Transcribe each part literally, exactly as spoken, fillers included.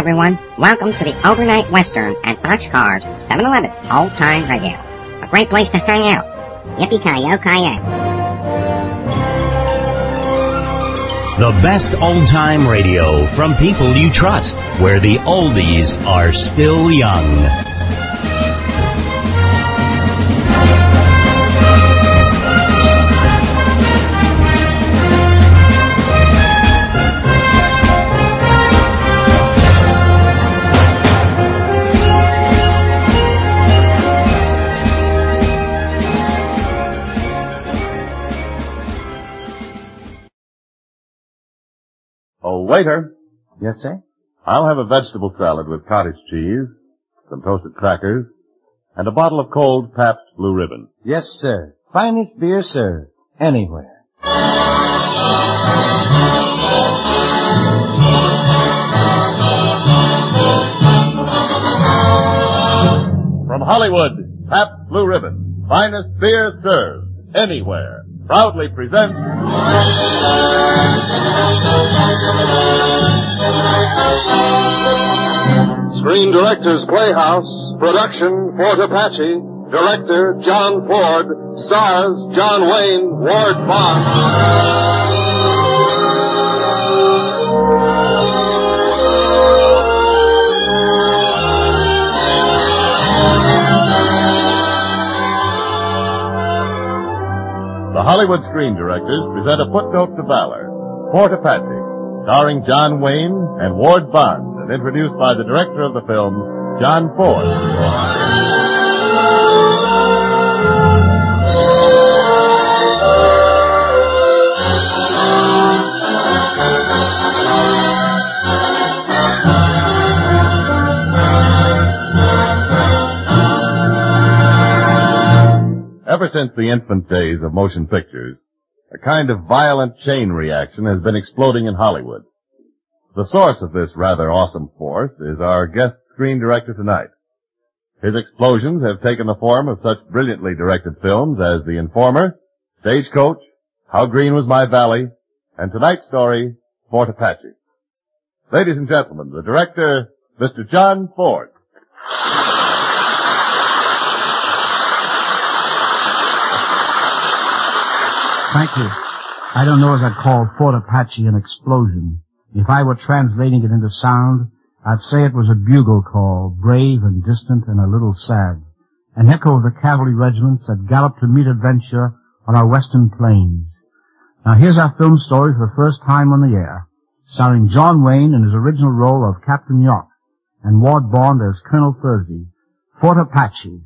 everyone. Welcome to the Overnight Western at Boxcars seven eleven Old Time Radio. A great place to hang out. Yippee-ki-yo-ki-yay. The best old-time radio from people you trust, where the oldies are still young. Oh, waiter. Yes, sir? I'll have a vegetable salad with cottage cheese, some toasted crackers, and a bottle of cold Pabst Blue Ribbon. Yes, sir. Finest beer served anywhere. From Hollywood, Pabst Blue Ribbon, finest beer served anywhere, proudly presents Screen Directors Playhouse, production Fort Apache, director John Ford, stars John Wayne, Ward Bond. The Hollywood Screen Directors present a footnote to valor, Fort Apache, starring John Wayne and Ward Bond, and introduced by the director of the film, John Ford. Ever since the infant days of motion pictures, a kind of violent chain reaction has been exploding in Hollywood. The source of this rather awesome force is our guest screen director tonight. His explosions have taken the form of such brilliantly directed films as The Informer, Stagecoach, How Green Was My Valley, and tonight's story, Fort Apache. Ladies and gentlemen, the director, Mister John Ford. Thank you. I don't know if I'd call Fort Apache an explosion. If I were translating it into sound, I'd say it was a bugle call, brave and distant and a little sad. An echo of the cavalry regiments that galloped to meet adventure on our western plains. Now here's our film story for the first time on the air, starring John Wayne in his original role of Captain York and Ward Bond as Colonel Thursby. Fort Apache.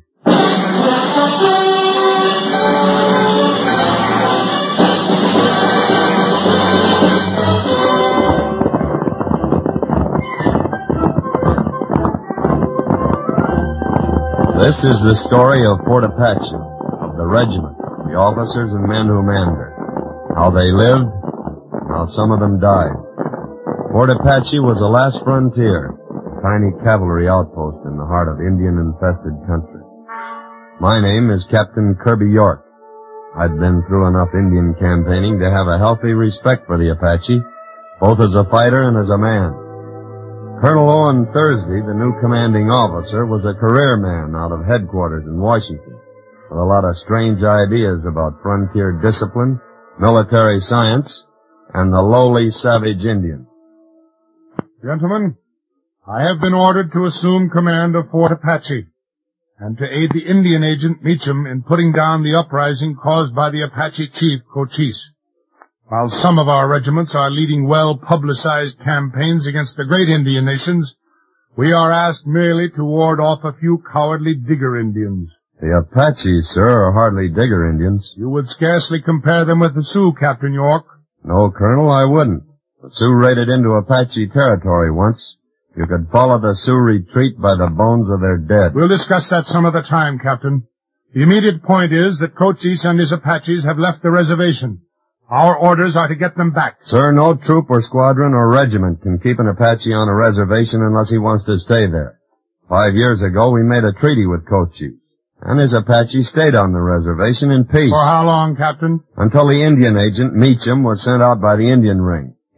This is the story of Fort Apache, of the regiment, the officers and men who manned her, how they lived, and how some of them died. Fort Apache was the last frontier, a tiny cavalry outpost in the heart of Indian-infested country. My name is Captain Kirby York. I'd been through enough Indian campaigning to have a healthy respect for the Apache, both as a fighter and as a man. Colonel Owen Thursby, the new commanding officer, was a career man out of headquarters in Washington, with a lot of strange ideas about frontier discipline, military science, and the lowly savage Indian. Gentlemen, I have been ordered to assume command of Fort Apache, and to aid the Indian agent Meacham in putting down the uprising caused by the Apache chief, Cochise. While some of our regiments are leading well-publicized campaigns against the great Indian nations, we are asked merely to ward off a few cowardly Digger Indians. The Apache, sir, are hardly Digger Indians. You would scarcely compare them with the Sioux, Captain York. No, Colonel, I wouldn't. The Sioux raided into Apache territory once. You could follow the Sioux retreat by the bones of their dead. We'll discuss that some other time, Captain. The immediate point is that Cochise and his Apaches have left the reservation. Our orders are to get them back. Sir, no troop or squadron or regiment can keep an Apache on a reservation unless he wants to stay there. Five years ago, we made a treaty with Cochise, and his Apache stayed on the reservation in peace. For how long, Captain? Until the Indian agent, Meacham, was sent out by the Indian ring.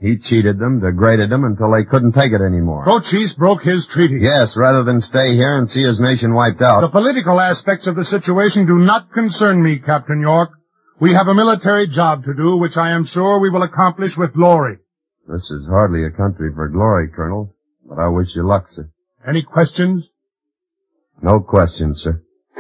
He cheated them, degraded them until they couldn't take it anymore. Cochise broke his treaty. Yes, rather than stay here and see his nation wiped out. The political aspects of the situation do not concern me, Captain York. We have a military job to do, which I am sure we will accomplish with glory. This is hardly a country for glory, Colonel, but I wish you luck, sir. Any questions? No questions, sir.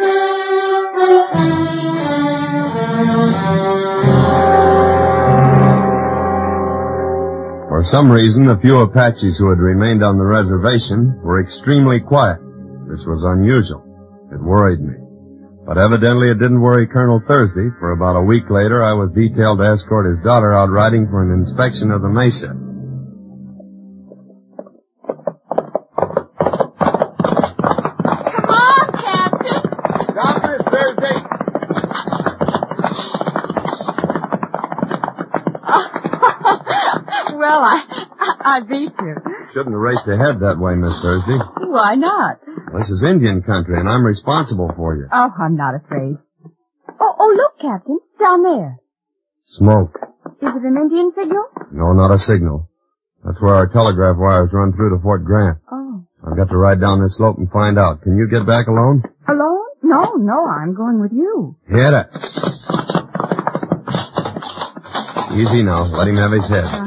For some reason, the few Apaches who had remained on the reservation were extremely quiet. This was unusual. It worried me. But evidently it didn't worry Colonel Thursday, for about a week later I was detailed to escort his daughter out riding for an inspection of the mesa. Come on, Captain! Stop, Miss Thursday! Well, I, I, I beat you. Shouldn't have raced ahead that way, Miss Thursday. Why not? This is Indian country, and I'm responsible for you. Oh, I'm not afraid. Oh, oh, look, Captain, down there. Smoke. Is it an Indian signal? No, not a signal. That's where our telegraph wires run through to Fort Grant. Oh. I've got to ride down this slope and find out. Can you get back alone? Alone? No, no, I'm going with you. Hit it. Easy now. Let him have his head. Uh,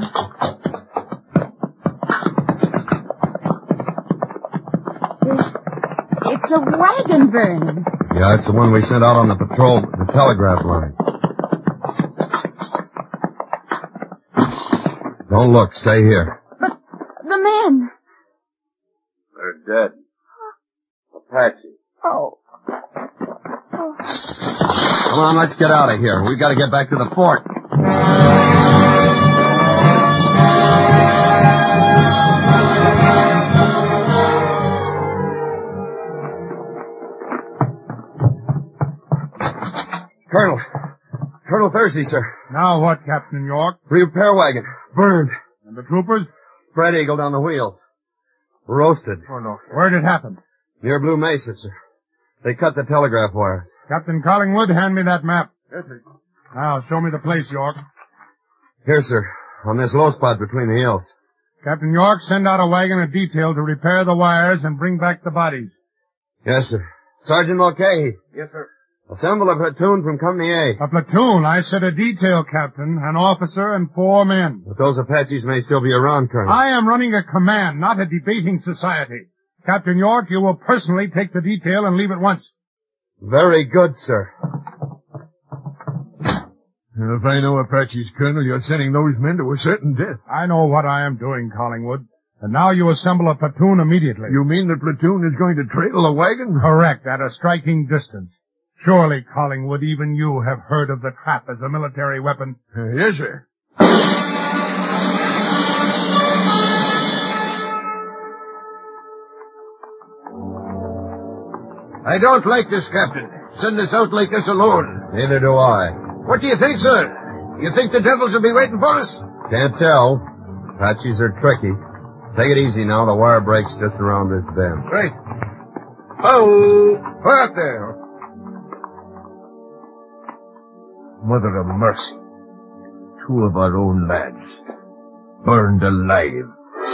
It's a wagon burning. Yeah, it's the one we sent out on the patrol, the telegraph line. Don't look. Stay here. But the men. They're dead. Apaches. Oh. Come on, let's get out of here. We've got to get back to the fort. Colonel. Colonel Thursday, sir. Now what, Captain York? Repair wagon. Burned. And the troopers? Spread eagle down the wheels. Roasted. Oh, no. Where'd it happen? Near Blue Mesa, sir. They cut the telegraph wires. Captain Collingwood, hand me that map. Yes, sir. Now, show me the place, York. Here, sir. On this low spot between the hills. Captain York, send out a wagon of detail to repair the wires and bring back the bodies. Yes, sir. Sergeant Mulcahy. Yes, sir. Assemble a platoon from Company A. A platoon? I said a detail, Captain. An officer and four men. But those Apaches may still be around, Colonel. I am running a command, not a debating society. Captain York, you will personally take the detail and leave at once. Very good, sir. If I know Apaches, Colonel, you're sending those men to a certain death. I know what I am doing, Collingwood. And now you assemble a platoon immediately. You mean the platoon is going to trail a wagon? Correct, at a striking distance. Surely, Collingwood, even you have heard of the trap as a military weapon. Uh, yes, sir. I don't like this, Captain. Send us out like this alone. Neither do I. What do you think, sir? You think the devils will be waiting for us? Can't tell. Apaches are tricky. Take it easy now. The wire breaks just around this bend. Right. Oh, quiet there. Mother of mercy. Two of our own lads. Burned alive.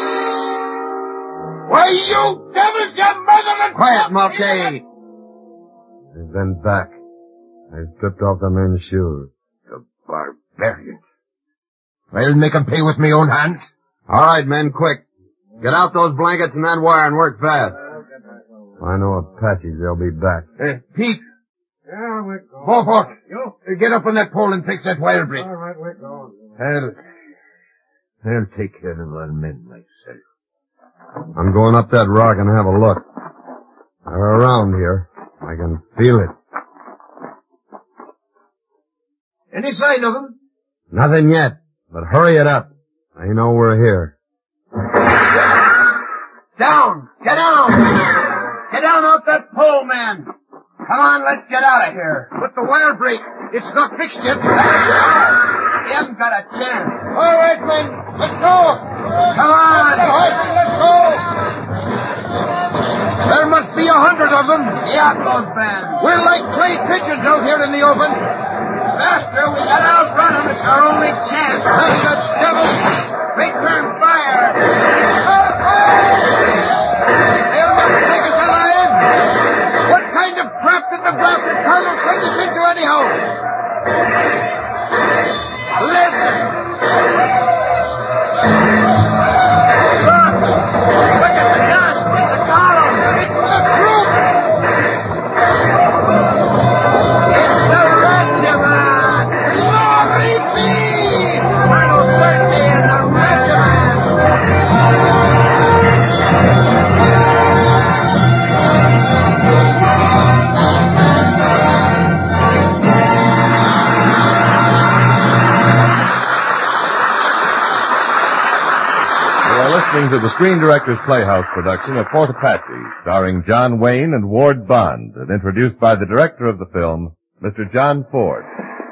Why, you devils, you mother... Quiet, Mulcahy! They've been back. They've stripped off the men's shoes. The barbarians. I'll make 'em pay with my own hands. All right, men, quick. Get out those blankets and that wire and work fast. I know Apaches, they'll be back. Uh, Pete. Yeah, we're going. Beaufort. You? Uh, get up on that pole and fix that wire break. All right, we're going. I'll, I'll take care of our men myself. I'm going up that rock and have a look. They're around here. I can feel it. Any sign of them? Nothing yet, but hurry it up. They know we're here. Down! Get down! Get down off that pole, man! Come on, let's get out of here. But the wire break, it's not fixed yet. You haven't got a chance. All right, men, let's go! Come on! Let's go! There must be a hundred of them. Yeah, those men. We're like clay pigeons out here in the open. Faster, we gotta outrun them. It's our only chance. That's the devil. Great listening to the Screen Directors Playhouse production of Fort Apache, starring John Wayne and Ward Bond, and introduced by the director of the film, Mister John Ford.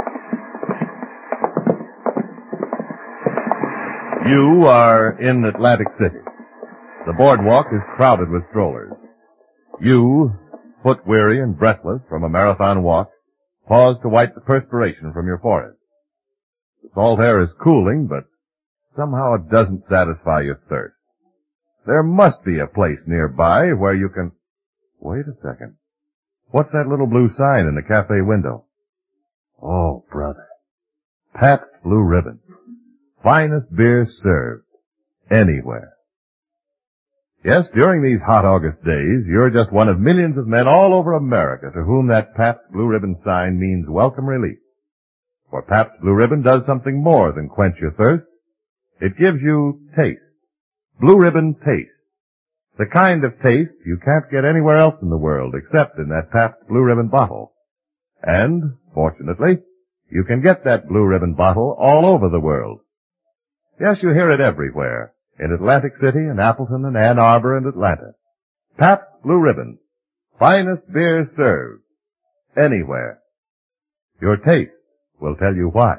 You are in Atlantic City. The boardwalk is crowded with strollers. You, foot-weary and breathless from a marathon walk, pause to wipe the perspiration from your forehead. The salt air is cooling, but somehow it doesn't satisfy your thirst. There must be a place nearby where you can... Wait a second. What's that little blue sign in the cafe window? Oh, brother. Pabst Blue Ribbon. Finest beer served. Anywhere. Yes, during these hot August days, you're just one of millions of men all over America to whom that Pabst Blue Ribbon sign means welcome relief. For Pabst Blue Ribbon does something more than quench your thirst. It gives you taste. Blue Ribbon taste. The kind of taste you can't get anywhere else in the world except in that Pabst Blue Ribbon bottle. And, fortunately, you can get that Blue Ribbon bottle all over the world. Yes, you hear it everywhere. In Atlantic City and Appleton and Ann Arbor and Atlanta. Pabst Blue Ribbon. Finest beer served. Anywhere. Your taste will tell you why.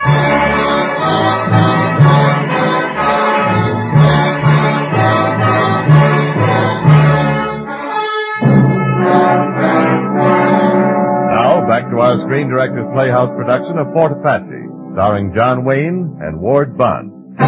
Now, back to our Screen Directors Playhouse production of Fort Apache, starring John Wayne and Ward Bond.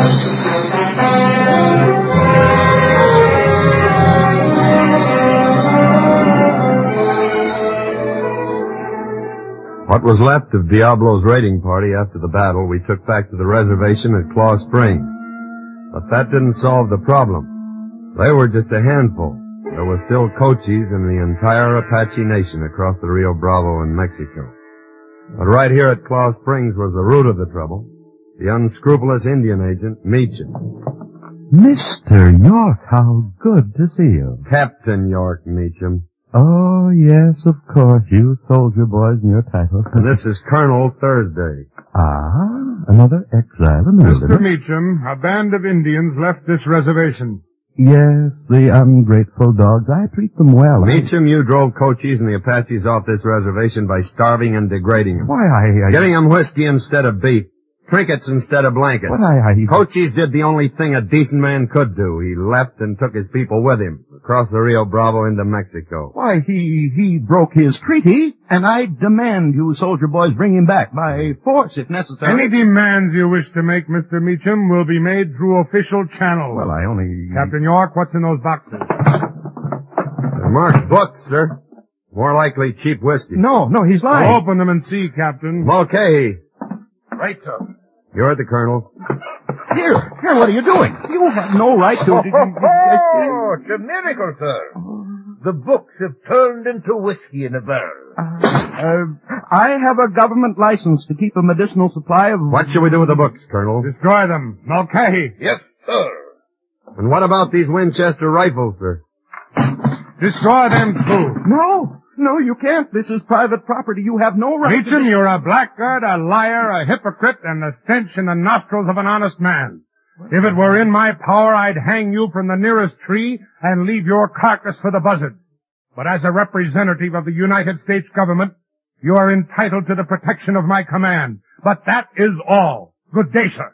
What was left of Diablo's raiding party after the battle we took back to the reservation at Claw Springs. But that didn't solve the problem. They were just a handful. There were still Cochise in the entire Apache nation across the Rio Bravo in Mexico. But right here at Claw Springs was the root of the trouble. The unscrupulous Indian agent, Meacham. Mister York, how good to see you. Captain York Meacham. Oh, yes, of course, you soldier boys and your titles. And this is Colonel Thursday. Ah, another exile in the Mister wilderness. Meacham, a band of Indians left this reservation. Yes, the ungrateful dogs. I treat them well. Meacham, you drove Cochise and the Apaches off this reservation by starving and degrading them. Why, I... I... Giving them whiskey instead of beef. Trinkets instead of blankets. What I, I... Cochise did the only thing a decent man could do. He left and took his people with him across the Rio Bravo into Mexico. Why, he, he broke his treaty, and I demand you soldier boys bring him back by force if necessary. Any demands you wish to make, Mister Meacham, will be made through official channels. Well, I only... Captain York, what's in those boxes? They're marked books, sir. More likely cheap whiskey. No, no, he's lying. I'll open them and see, Captain. Mulcahy. Right, sir. You're the colonel. Here, here, what are you doing? You have no right to... Oh, it's a miracle, sir. The books have turned into whiskey in a barrel. Uh, I have a government license to keep a medicinal supply of... What shall we do with the books, Colonel? Destroy them. Mulcahy. Yes, sir. And what about these Winchester rifles, sir? Destroy them, too. No, no, you can't. This is private property. You have no right Meacham, to... you're a blackguard, a liar, a hypocrite, and a stench in the nostrils of an honest man. If it were in my power, I'd hang you from the nearest tree and leave your carcass for the buzzard. But as a representative of the United States government, you are entitled to the protection of my command. But that is all. Good day, sir.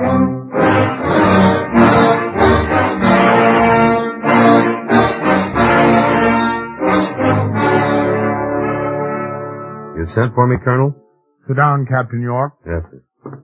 You sent for me, Colonel? Sit down, Captain York. Yes, sir.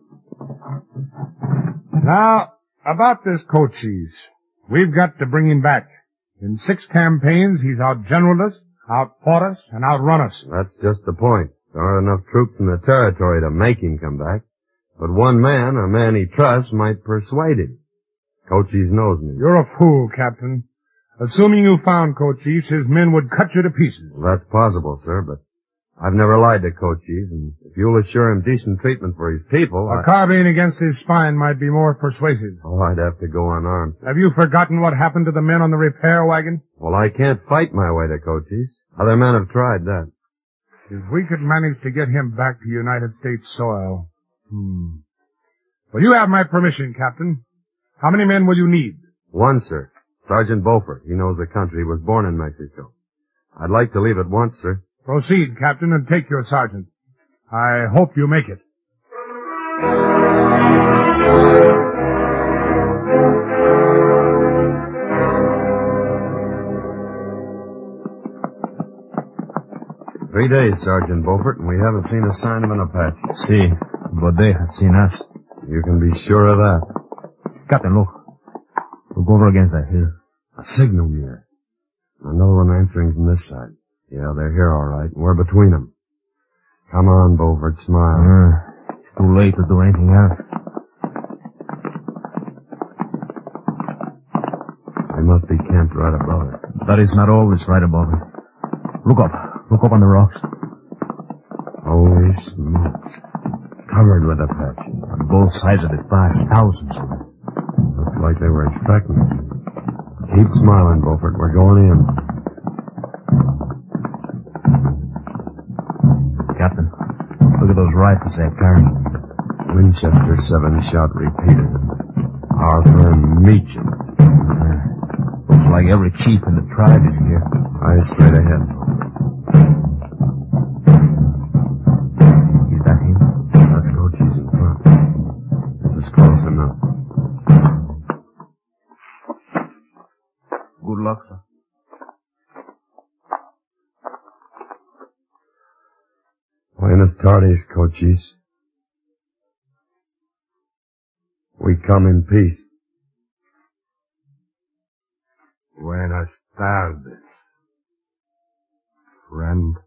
Now, about this Cochise. We've got to bring him back. In six campaigns, he's outgeneraled us, outfought us, and outrun us. That's just the point. There aren't enough troops in the territory to make him come back. But one man, a man he trusts, might persuade him. Cochise knows me. You're a fool, Captain. Assuming you found Cochise, his men would cut you to pieces. Well, that's possible, sir, but I've never lied to Cochise, and if you'll assure him decent treatment for his people, A I... carbine against his spine might be more persuasive. Oh, I'd have to go unarmed. Have you forgotten what happened to the men on the repair wagon? Well, I can't fight my way to Cochise. Other men have tried that. If we could manage to get him back to United States soil. Hmm. Well, you have my permission, Captain. How many men will you need? One, sir. Sergeant Beaufort. He knows the country. He was born in Mexico. I'd like to leave at once, sir. Proceed, Captain, and take your sergeant. I hope you make it. Three days, Sergeant Beaufort, and we haven't seen a sign of an Apache. See, but they have seen us. You can be sure of that. Captain, look. Look over against that hill. A signal mirror. Another one answering from this side. Yeah, they're here all right, and we're between them. Come on, Beaufort, smile. Uh, it's too late to do anything else. They must be camped right above us. That is not always right above it. Look up. Look up on the rocks. Holy smokes. Covered with Apaches. On both sides of it, vast thousands of them. Looks like they were expecting us. Keep smiling, Beaufort. We're going in. Captain, look at those rifles they're carrying. Winchester seven-shot repeaters. Arthur and Meacham. Uh, looks like every chief in the tribe is here. Eyes straight ahead. Is that him? That's Cochise in front. This is close enough. Good luck, sir. Buenas tardes, Cochise. We come in peace. Buenas tardes, friend.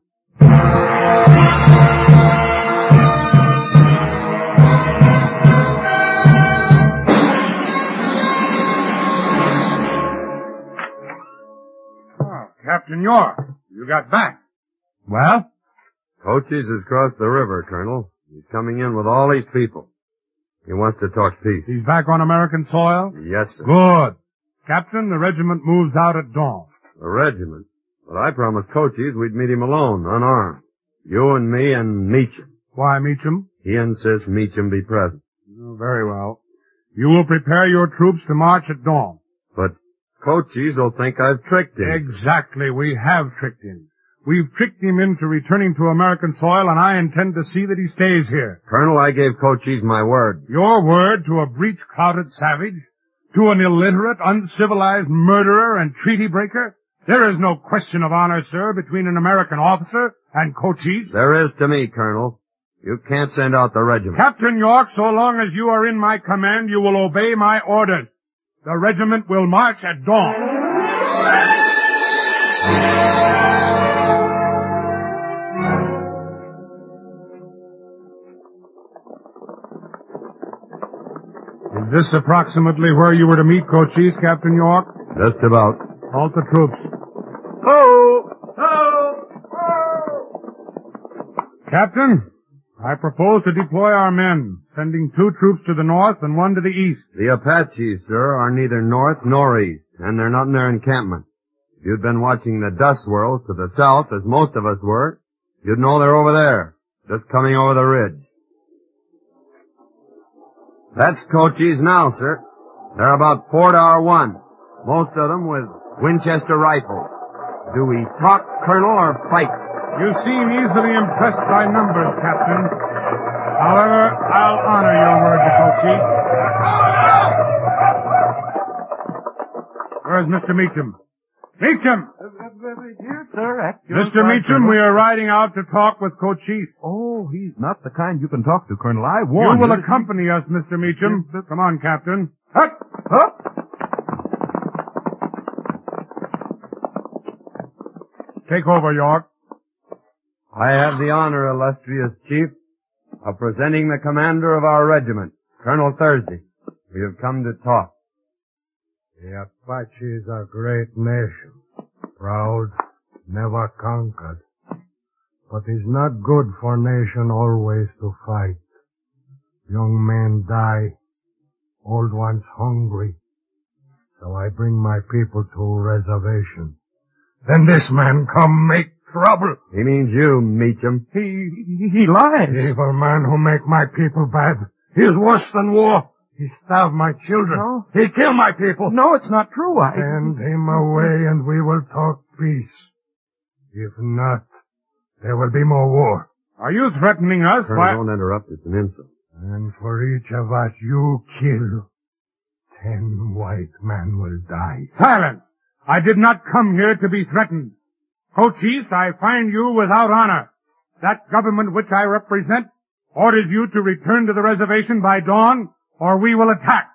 Oh, Captain York, you got back. Well? Cochise has crossed the river, Colonel. He's coming in with all these people. He wants to talk peace. He's back on American soil? Yes, sir. Good. Captain, the regiment moves out at dawn. The regiment? But I promised Cochise we'd meet him alone, unarmed. You and me and Meacham. Why, Meacham? He insists Meacham be present. Oh, very well. You will prepare your troops to march at dawn. But Cochise will think I've tricked him. Exactly. We have tricked him. We've tricked him into returning to American soil, and I intend to see that he stays here. Colonel, I gave Cochise my word. Your word to a breech-clouted savage? To an illiterate, uncivilized murderer and treaty breaker? There is no question of honor, sir, between an American officer and Cochise. There is to me, Colonel. You can't send out the regiment. Captain York, so long as you are in my command, you will obey my orders. The regiment will march at dawn. Is this approximately where you were to meet Cochise, Captain York? Just about. Halt the troops. Ho! Ho! Ho! Captain, I propose to deploy our men, sending two troops to the north and one to the east. The Apaches, sir, are neither north nor east, and they're not in their encampment. If you'd been watching the dust swirls to the south, as most of us were, you'd know they're over there, just coming over the ridge. That's Cochise now, sir. They're about four to our one, most of them with Winchester rifles. Do we talk, Colonel, or fight? You seem easily impressed by numbers, Captain. However, I'll honor your word to Cochise. Where's Mister Meacham? Meacham! Here, sir. Mister Meacham, we are riding out to talk with Cochise. Oh, he's not the kind you can talk to, Colonel. I warned you. You will you. accompany us, Mister Meacham. Come on, Captain. Up! Up! Take over, York. I have the honor, illustrious chief, of presenting the commander of our regiment, Colonel Thursday. We have come to talk. The Apaches are a great nation. Proud, never conquered. But it's not good for nation always to fight. Young men die, old ones hungry. So I bring my people to a reservation. Then this man come make trouble. He means you, Meacham. He, he lies. Evil man who make my people bad. He's worse than war. He starved my children. No. He killed my people. No, it's not true. I... Send him away and we will talk peace. If not, there will be more war. Are you threatening us? Colonel, by... don't interrupt. It's an insult. And for each of us you kill, ten white men will die. Silence! I did not come here to be threatened. Cochise, I find you without honor. That government which I represent orders you to return to the reservation by dawn, or we will attack.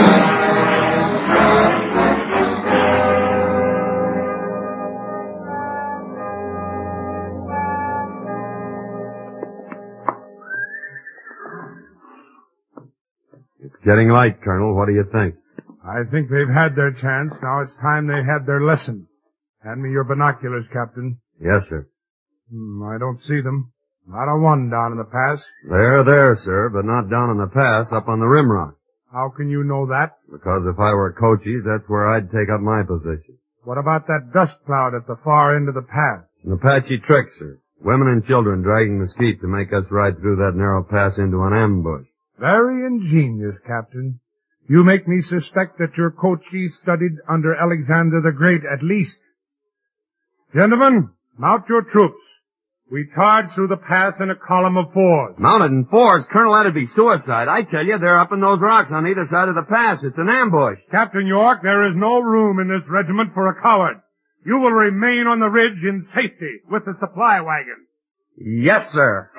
It's getting light, Colonel. What do you think? I think they've had their chance. Now it's time they had their lesson. Hand me your binoculars, Captain. Yes, sir. Hmm, I don't see them. Not a one down in the pass. They're there, sir, but not down in the pass, up on the rim rock. How can you know that? Because if I were Cochise, that's where I'd take up my position. What about that dust cloud at the far end of the pass? An Apache trick, sir. Women and children dragging mesquite to make us ride through that narrow pass into an ambush. Very ingenious, Captain. You make me suspect that your Cochise studied under Alexander the Great at least. Gentlemen, mount your troops. We charge through the pass in a column of fours. Mounted in fours? Colonel, that'd be suicide. I tell you, they're up in those rocks on either side of the pass. It's an ambush. Captain York, there is no room in this regiment for a coward. You will remain on the ridge in safety with the supply wagon. Yes, sir.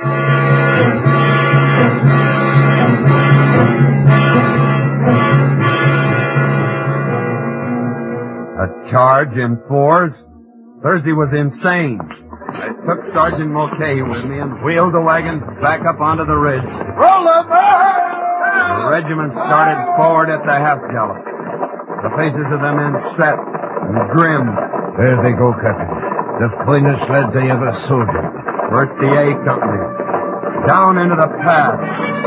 A charge in fours? Thursday was insane. I took Sergeant Mulcahy with me and wheeled the wagon back up onto the ridge. Roll over! The regiment started forward at the half gallop. The faces of the men set and grim. There they go, Captain. The finest lads I ever soldiered. First the A Company. Down into the pass.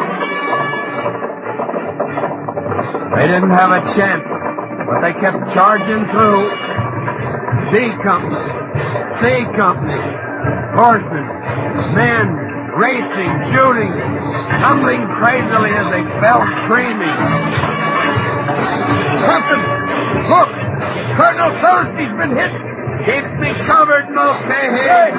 They didn't have a chance, but they kept charging through. B Company. C Company. Horses. Men. Racing. Shooting. Tumbling crazily as they fell screaming. Captain! Look! Colonel Thursby's been hit! Keep me covered, Mulcahy!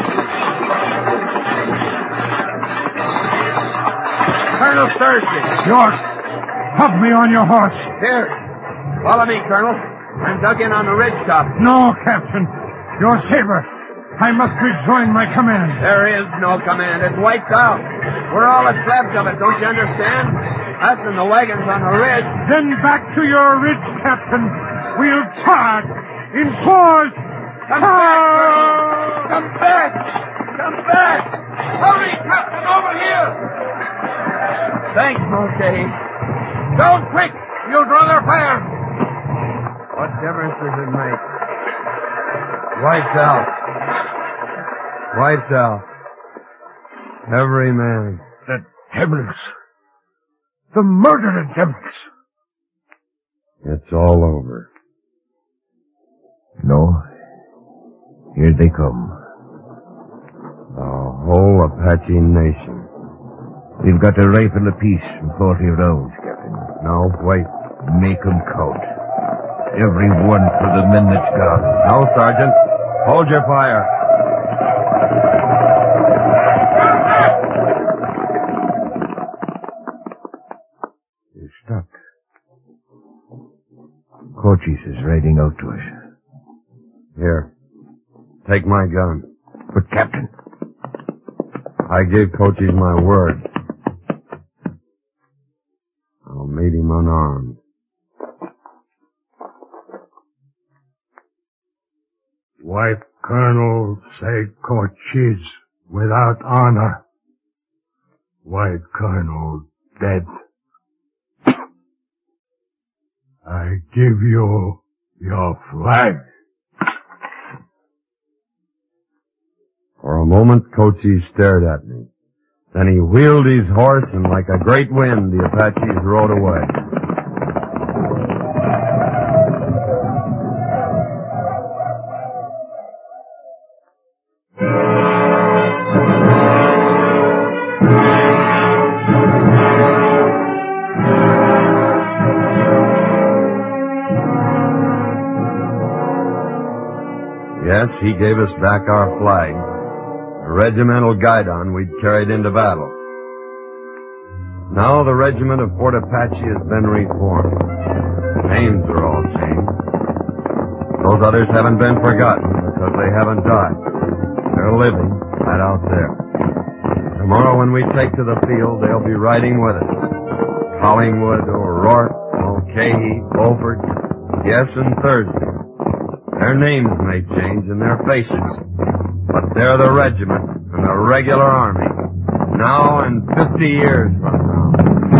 Colonel Thursby! York, help me on your horse. Here. Follow me, Colonel. I'm dug in on the ridge top. No, Captain. Your saber. I must rejoin my command. There is no command. It's wiped out. We're all that's left of it, don't you understand? Us and the wagons on the ridge. Then back to your ridge, Captain. We'll charge in fours. Come back, Colonel. Come back. Come back. Hurry, Captain, over here. Thanks, Mulcahy. Don't quick. You'll draw their fire. What difference does it make? Wiped out. Wiped out. Every man. The devils. The murdered devils. It's all over. No. Here they come. The whole Apache nation. We've got a rifle apiece and forty rounds, Captain. No, wait. Make 'em count. Every one for the men that's gone. No, Sergeant. Hold your fire. You stopped. Cochise is riding out to us. Here. Take my gun. But, Captain... I gave Cochise my word. I'll meet him unarmed. White Colonel say Cochise without honor. White Colonel dead. I give you your flag. For a moment, Cochise stared at me. Then he wheeled his horse, and like a great wind, the Apaches rode away. Yes, he gave us back our flag, the regimental guidon we'd carried into battle. Now the regiment of Fort Apache has been reformed. Names are all changed. Those others haven't been forgotten because they haven't died. They're living right out there. Tomorrow when we take to the field, they'll be riding with us. Collingwood, O'Rourke, Mulcahy, Beaufort, yes, and Thursday. Their names may change and their faces, but they're the regiment and the regular army, now and fifty years from now.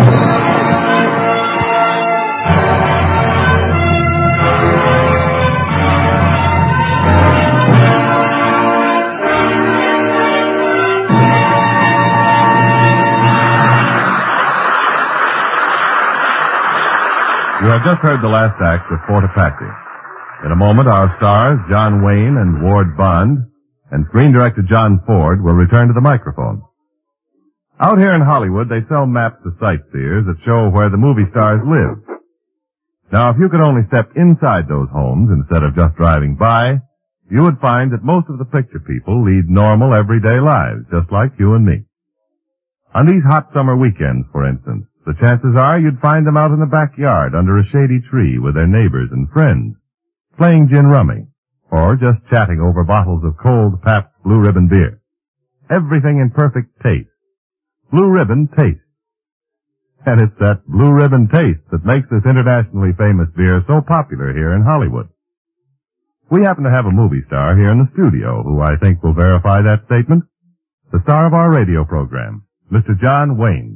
You have just heard the last act of Fort Apache. In a moment, our stars, John Wayne and Ward Bond, and screen director John Ford will return to the microphone. Out here in Hollywood, they sell maps to sightseers that show where the movie stars live. Now, if you could only step inside those homes instead of just driving by, you would find that most of the picture people lead normal, everyday lives, just like you and me. On these hot summer weekends, for instance, the chances are you'd find them out in the backyard under a shady tree with their neighbors and friends, playing gin rummy, or just chatting over bottles of cold Pabst Blue Ribbon beer. Everything in perfect taste. Blue Ribbon taste. And it's that Blue Ribbon taste that makes this internationally famous beer so popular here in Hollywood. We happen to have a movie star here in the studio who I think will verify that statement. The star of our radio program, Mister John Wayne.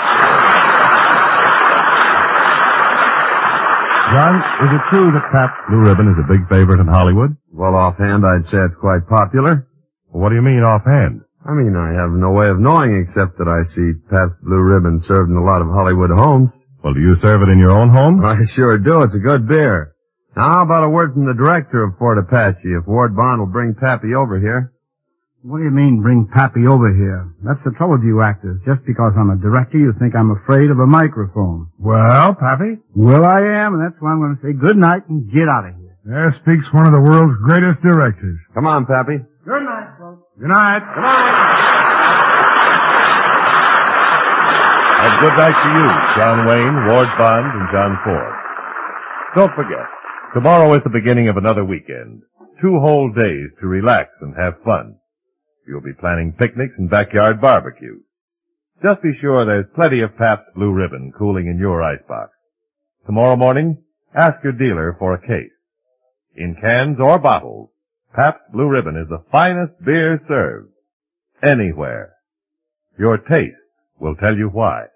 John, is it true that Pabst Blue Ribbon is a big favorite in Hollywood? Well, offhand, I'd say it's quite popular. Well, what do you mean offhand? I mean, I have no way of knowing except that I see Pabst Blue Ribbon served in a lot of Hollywood homes. Well, do you serve it in your own home? I sure do. It's a good beer. Now, how about a word from the director of Fort Apache, if Ward Bond will bring Pappy over here? What do you mean, bring Pappy over here? That's the trouble with you actors. Just because I'm a director, you think I'm afraid of a microphone. Well, Pappy? Well, I am, and that's why I'm going to say good night and get out of here. There speaks one of the world's greatest directors. Come on, Pappy. Good night, folks. Good night. Good night. And good night to you, John Wayne, Ward Bond, and John Ford. Don't forget, tomorrow is the beginning of another weekend. Two whole days to relax and have fun. You'll be planning picnics and backyard barbecues. Just be sure there's plenty of Pabst Blue Ribbon cooling in your icebox. Tomorrow morning, ask your dealer for a case. In cans or bottles, Pabst Blue Ribbon is the finest beer served anywhere. Your taste will tell you why.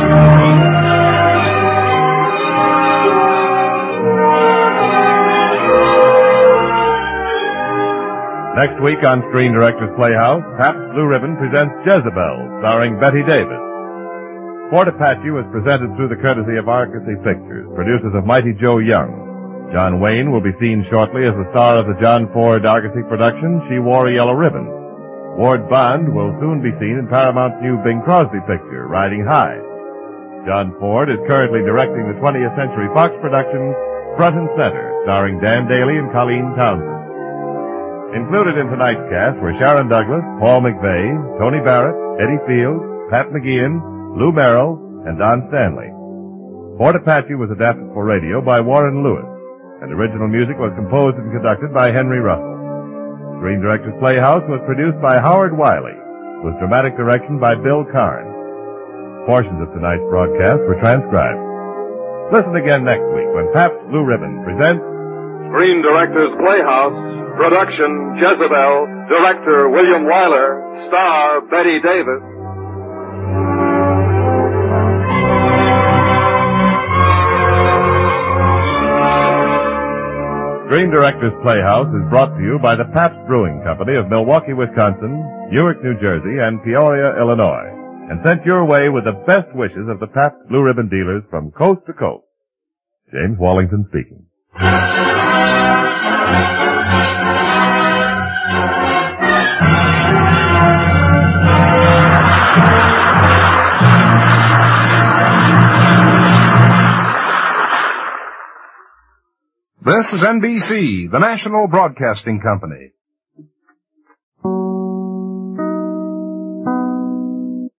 Next week on Screen Directors Playhouse, Pabst Blue Ribbon presents Jezebel, starring Betty Davis. Fort Apache was presented through the courtesy of Argosy Pictures, producers of Mighty Joe Young. John Wayne will be seen shortly as the star of the John Ford Argosy production, She Wore a Yellow Ribbon. Ward Bond will soon be seen in Paramount's new Bing Crosby picture, Riding High. John Ford is currently directing the twentieth Century Fox production, Front and Center, starring Dan Daly and Colleen Townsend. Included in tonight's cast were Sharon Douglas, Paul McVeigh, Tony Barrett, Eddie Fields, Pat McGeehan, Lou Merrill, and Don Stanley. Fort Apache was adapted for radio by Warren Lewis, and original music was composed and conducted by Henry Russell. Screen Directors Playhouse was produced by Howard Wiley, with dramatic direction by Bill Karn. Portions of tonight's broadcast were transcribed. Listen again next week when Pabst Blue Ribbon presents Screen Directors Playhouse, production Jezebel, director William Wyler, star Betty Davis. Screen Directors Playhouse is brought to you by the Pabst Brewing Company of Milwaukee, Wisconsin, Newark, New Jersey, and Peoria, Illinois, and sent your way with the best wishes of the Pabst Blue Ribbon dealers from coast to coast. James Wallington speaking. This is N B C, the national broadcasting company.